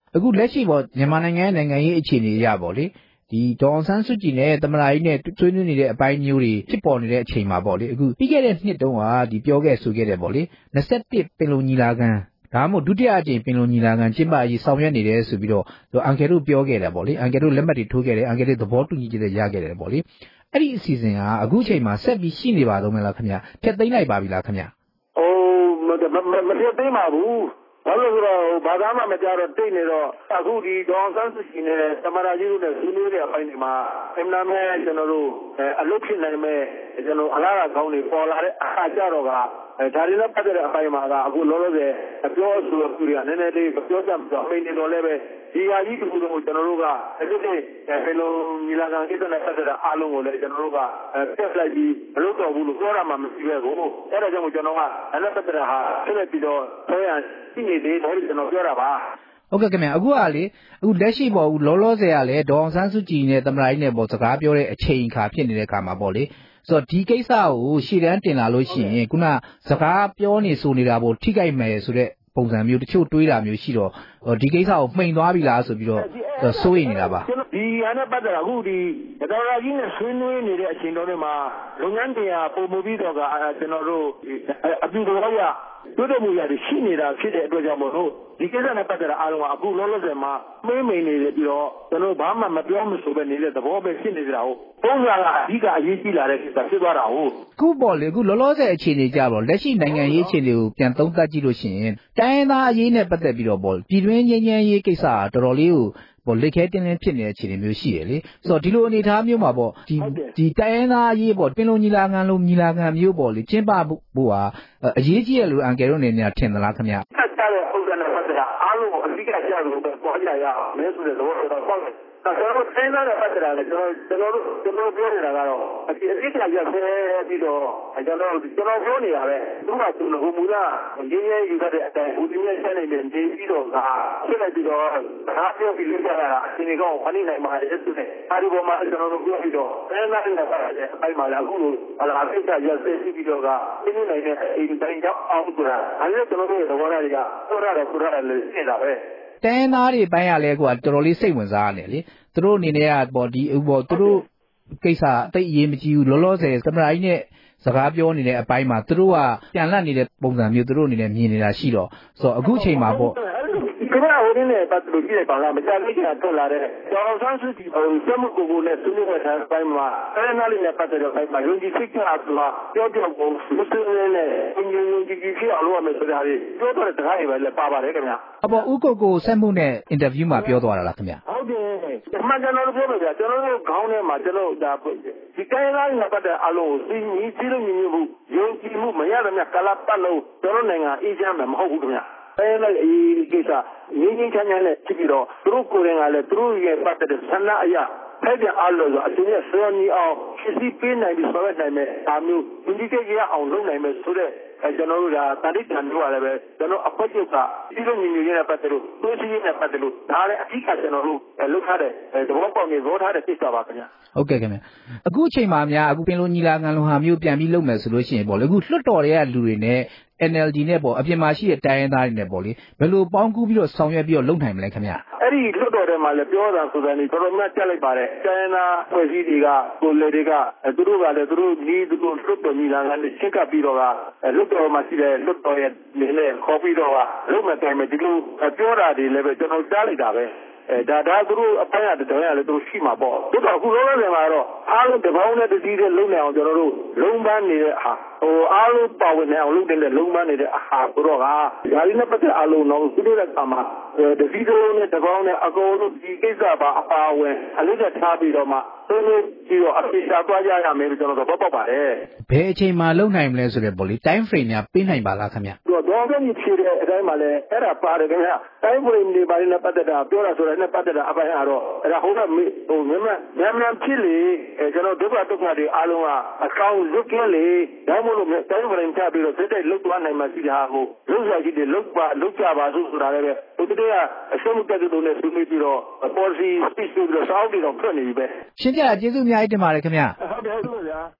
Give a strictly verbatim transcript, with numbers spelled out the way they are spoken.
အခုလက်ရှိပေါ့မြန်မာနိုင်ငံနိုင်ငံရေးအခြေအနေရပေါ့လေဒီဒေါ်အောင်ဆန်းစုကြည်နဲ့သမ္မတကြီးနဲ့ဆွေးနွေးနေတဲ့အပိုင်းမျိုးတွေဖြစ်ပေါ်နေတဲ့အချိန်မှာပေါ့လေအခုပြီးခဲ့တဲ့နှစ်တုန်းကဒီပြောခဲ့ဆိုခဲ့တယ်ပေါ့လေ၂၁ပင်လုံညီလာခံဒါမှမဟုတ်ဒုတိယအကြိမ်ပင်လုံညီလာခံကျင်းပရေးဆောင်ရွက်နေတယ်ဆိုပြီးတော့အန်ကယ်တို့ပြောခဲ့တယ်ပေါ့လေအန်ကယ်တို့လက်မှတ်တွေထိုးခဲ့တယ်အန်ကယ်တို့သဘောတူညီချက်တွေရခဲ့တယ်ပေါ့လေအဲ့ဒီအစီအစဉ်ကအခုချိန်မှာဆက်ပြီးရှိနေပါတော့မလားခင်ဗျဖျက်သိမ်းလိုက်ပါပြီလားခင်ဗျအိုးမဖျက်သိမ်းပါဘူးဘာလို့ဆိုတော့ဘာသာမှမကြတော့တိတ်နေတော့အခုဒီဒေါ်အောင်ဆန်းစုကြည်နဲ့သမ္မတကြီးတို့နဲ့ဆွေးနွေးတဲ့အပိုင်းတွေမှာအမှန်တမ်းကျွန်တော်တို့အလုပ်ဖြစ်နိုင်မဲ့ကျွန်တော်အလားအလာကောင်းတွေပေါ်လာတဲ့အခါကျတော့ကဒါတွေနဲ့ပတ်သက်တဲ့အပိုင်းမှာကအခုလောလောဆယ်အပြောအဆိုပြုတွေကနည်းနည်းလေးပြောကြတော့အမိန်တွေတော့လည်းပဲဒီဟာကြီးတစ်ခုလုံးကိုကျွန်တော်တို့ကအခုတည်းဘယ်လိုညီလာခံကိစ္စနဲ့ပတ်သက်တဲ့အားလုံးကိုလည်းကျွန်တော်တို့ကပြတ်လိုက်ပြီးမလုပ်တော့ဘူးလို့ပြောရမှာမရှိပဲကိုအဲ့ဒါကြောင့်ကျွန်တော်ကအဲ့ဒါပတ်သက်တဲ့ဟာဆက်လက်ပြီးတော့ဆွဲရရှိနေသေးတယ်ကျွန်တော်ပြောတာပါဟုတ်ကဲ့ခင်ဗျအခုကလေအခုလက်ရှိပေါ့လောလောဆယ်ကလည်းဒေါ်အောင်ဆန်းစုကြည်နဲ့သမ္မတကြီးနဲ့ပေါ့စကားပြောတဲ့အချိန်အခါဖြစ်နေတဲ့အခါမှာပေါ့လေဆိုတော့ဒီကိစ္စကိုရှေ့တန်းတင်လာလို့ရှိရင်ခုနစကားပြောနေဆိုနေတာပေါ့ထိကြိုက်မယ်ဆိုတဲ့ပုံစံမျိုးတချို့တွေးတာမျိုးရှိတော့ဒီကိစ္စကိုမှိန်သွားပြီလားဆိုပြီးတော့စိုးရိမ်နေတာပါဒီဟာနဲ့ပတ်သက်တာအခုဒီဒေါ်လာကြီးနဲ့ဆွေးနွေးနေတဲ့အချိန်တော်တွေမှာလုပ်ငန်းတရားပုံမှုပြီးတော့ကကျွန်တော်တို့အပြုတော်ရတိုးတက်မှုရတယ်ရှိနေတာဖြစ်တဲ့အတွက်ကြောင့်မို့လို့ဒီကိစ္စနဲ့ပတ်သက်တာအားလုံးကအခုလောလောဆယ်မှာမင်းမိန်နေတယ်ပြီးတော့ကျွန်တော်ဘာမှမပြောမဆိုပဲနေတဲ့သဘောပဲဖြစ်နေကြတာဟုတ်ပုံစံကအဓိကအရေးကြီးလာတဲ့ကိစ္စဖြစ်သွားတာဟုတ်ခုပေါ့လေအခုလောလောဆယ်အခြေအနေကြတော့လက်ရှိနိုင်ငံရေးအခြေအနေကိုပြန်သုံးသပ်ကြည့်လို့ရှိရင်တိုင်းရင်းသားအရေးနဲ့ပတ်သက်ပြီးတော့ပေါ့ပြည်တွင်းငြိမ်းချမ်းရေးကိစ္စကတော်တော်လေးကိုပေါ့လက်ခဲတင်းတင်းဖြစ်နေတဲ့အခြေအနေမျိုးရှိရလေဆိုတော့ဒီလိုအနေအထားမျိုးမှာပေါ့ဒီဒီတိုင်းရင်းသားအရေးပေါ့ပင်လုံညီလာခံလို့ညီလာခံမျိုးပေါ့လေကျင်းပဖို့ဟာအရေးကြီးရလို့အန်ကယ်တို့အနေနဲ့ထင်သလားခင်ဗျဆက်ကြတဲ့ပုံစံနဲ့ပတ်သက်တာအားလုံးကိုအဓိကကျလို့ပဲပေါ်ကြရအောင်မဲဆိုတဲ့သဘောတော့ပေါ့တယ်ကျွန်တော်တိုင်းသားနဲ့ပတ်သက်တာလေကျွန်တော်ကျွန်တော်တို့ကျွန်တော်ပြောနေတာကတော့အဒီအဓိကရက်ဆဲပြီးတော့ကျွန်တော်ကျွန်တော်ပြောနေတာပဲသူကသူ့ကိုမူလာရင်းရင်းယူခဲ့တဲ့အတိုင်းဦးဒီနဲ့ဆက်နေတယ်နေပြီးတော့ကဖြစ်လိုက်ပြီးတော့ဒါပြောပြီးလုပ်ကြတာအချိန်ကောဝနိနိုင်မှာလေသူနဲ့အဲဒီပေါ်မှာကျွန်တော်တို့ပြောပြီးတော့တိုင်းသားနဲ့ပတ်သက်တဲ့အပိုင်းမှာလည်းအခုလိုအလားအဓိကရက်ဆဲပြီးတော့ကဒီနေ့နိုင်တဲ့အိမ်တိုင်းရောက်အောင်ဆိုတာအဲဒီကျွန်တော်တို့ရဲ့သဘောထားတွေကပြောရတယ်ဆိုရတယ်လေရှင်းတာပဲတိုင်းသားတွေပိုင်းရလဲကွာတော်တော်လေးစိတ်ဝင်စားရတယ်လေသူတို့အနေနဲ့ကပေါ့ဒီပေါ့သူတို့ကိစ္စအသိအရေးမကြီးဘူးလောလောဆယ်သမ္မတကြီးနဲ့စကားပြောနေတဲ့အပိုင်းမှာသူတို့ကပြန်လန့်နေတဲ့ပုံစံမျိုးသူတို့အနေနဲ့မြင်နေတာရှိတော့ဆိုတော့အခုချိန်မှာပေါ့ကမ္ဘာဟိုရင်းနဲ့ပတ်သက်လို့ကြည့်လိုက်ပါလားမကြာသေးခင်ထွက်လာတဲ့ဒေါ်အောင်ဆန်းစုကြည်စက်မှုကိုကိုနဲ့သူ့ရဲ့ထားပိုင်းမှာအဲနာလေးနဲ့ပတ်သက်တဲ့ပိုင်းမှာယုံကြည်စိတ်ချဆိုတာပြောပြောကိုမစင်းနဲ့ယုံကြည်ယုံကြည်ဖြစ်အောင်လုပ်ရမယ်ဆိုတာတွေပြောတော့တဲ့စကားတွေပဲလည်းပါပါတယ်ခင်ဗျာအပေါ်ဦးကိုကိုစက်မှုနဲ့အင်တာဗျူးမှာပြောသွားတာလားခင်ဗျာဟုတ်တယ်အမှန်ကျွန်တော်တို့ပြောမယ်ဗျာကျွန်တော်တို့ခေါင်းထဲမှာကျွန်တော်ဒါဒီတိုင်းသားနဲ့ပတ်သက်အလုံးကိုစီးညီစီးလို့ညီညွတ်မှုယုံကြည်မှုမရတဲ့မြတ်ကလာပတ်လို့ကျွန်တော်နိုင်ငံအေးချမ်းမှာမဟုတ်ဘူးခင်ဗျာအဲလိုက်အရေးကိစ္စငင်းငင်းချမ်းချမ်းနဲ့ဖြစ်ပြီးတော့သူတို့ကိုယ်တိုင်ကလည်းသူတို့ရဲ့ပတ်သက်တဲ့ဆန္ဒအရာဖိုက်ပြန်အားလို့ဆိုအချင်းရဲ့ဆွေးနွေးအောင်ဖြစ်စီပေးနိုင်ပြီးဆောင်ရွက်နိုင်မယ်ဒါမျိုးဒီကိစ္စရအောင်လုပ်နိုင်မယ်ဆိုတဲ့အဲကျွန်တော်တို့ကတတိတန်တို့ကလည်းပဲကျွန်တော်အဖွဲ့ချုပ်ကဒီလိုမျိုးမျိုးနဲ့ပတ်သက်လို့သူစီးနဲ့ပတ်သက်လို့ဒါလည်းအဓိကကျွန်တော်တို့လုပ်ထားတဲ့သဘောပေါက်နေရောထားတဲ့ကိစ္စပါခင်ဗျာဟုတ်ကဲ့ခင်ဗျာအခုအချိန်မှာများအခုပင်လိုညီလာခံလိုဟာမျိုးပြန်ပြီးလုပ်မယ်ဆိုလို့ရှိရင်ပေါ့လေအခုလွှတ်တော်တွေကလူတွေနဲ့ N L D နဲ့ပေါ့အပြင်မှာရှိတဲ့တိုင်းရင်းသားတွေနဲ့ပေါ့လေဘယ်လိုပေါင်းကူးပြီးတော့ဆောင်ရွက်ပြီးတော့လုပ်နိုင်မလဲခင်ဗျာအဲ့ဒီလွှတ်တော်ထဲမှာလည်းပြောတာဆိုတာနေတော်တော်များတက်လိုက်ပါတယ်တိုင်းရင်းသားဖွဲ့စည်းတွေကကိုယ်လေတွေကသူတို့ကလည်းသူတို့ဒီသူတို့လွှတ်တော်ညီလာခံနဲ့ရှင်းကပ်ပြီးတော့ကလွှတ်တော်မှာရှိတဲ့လွှတ်တော်ရဲ့နေနဲ့ခေါ်ပြီးတော့ကလုပ်မယ်တိုင်မယ်ဒီလိုပြောတာတွေလည်းပဲကျွန်တော်ကြားလိုက်တာပဲအဲဒါဒါသူတို့အပိုင်းအတော်ရလည်းသူတို့ရှိမှာပေါ့တို့တော့အခုလောလောဆယ်မှာတော့အားလုံးတပေါင်းနဲ့တစည်းတဲ့လုံနေအောင်ကျွန်တော်တို့လုံပန်းနေတဲ့ဟာဟိုအားလုံးပါဝင်နေအောင်လုပ်တဲ့လုံပန်းနေတဲ့အာဆိုတော့ကဒါလေးနဲ့ပတ်သက်အားလုံးတော့သူတို့ကမှတစည်းတဲ့လုံနဲ့တပေါင်းနဲ့အကုန်လုံးဒီကိစ္စပါအပါဝင်အလေးချက်ထားပြီးတော့မှသူတို့ပြီးတော့အပြေရှားသွားကြရမယ်လို့ကျွန်တော်တို့ပေါ့ပါတယ်ဘယ်အချိန်မှလုပ်နိုင်မလဲဆိုတဲ့ပေါ့လေ time frame များပေးနိုင်ပါလားခင်ဗျတော့တော့ဘယ်နည်းဖြစ်တဲ့အတိုင်းမှာလဲအဲ့ဒါပါတယ်ခင်ဗျ time frame တွေပါနေပတ်သက်တာပြောတာဆိုတာနဲ့ပတ်သက်တာအပိုင်းကတော့အဲ့ဒါဟိုကဟိုမြန်မာမြန်မာဖြစ်လေကျွန်တော်ဒုက္ခဒုက္ခတွေအားလုံးကအကောင့်လွတ်ကင်းလေဒါမှမဟုတ်တိုင်းပြည်ချပြီးတော့စိတ်တိုက်လွတ်သွားနိုင်မှရှိတာကိုလွတ်ရရှိတယ်လွတ်ပါလွတ်ကြပါစို့ဆိုတာလည်းပဲဟိုတည်းကအရှုံးတက်တဲ့လူနဲ့ဆွေးနွေးပြီးတော့ policy speech ပြီးတော့စောင့်ပြီးတော့ဖွင့်နေပြီပဲရှင်းပြတာကျေးဇူးအများကြီးတင်ပါတယ်ခင်ဗျဟုတ်တယ်ဟုတ်ပါဗျာ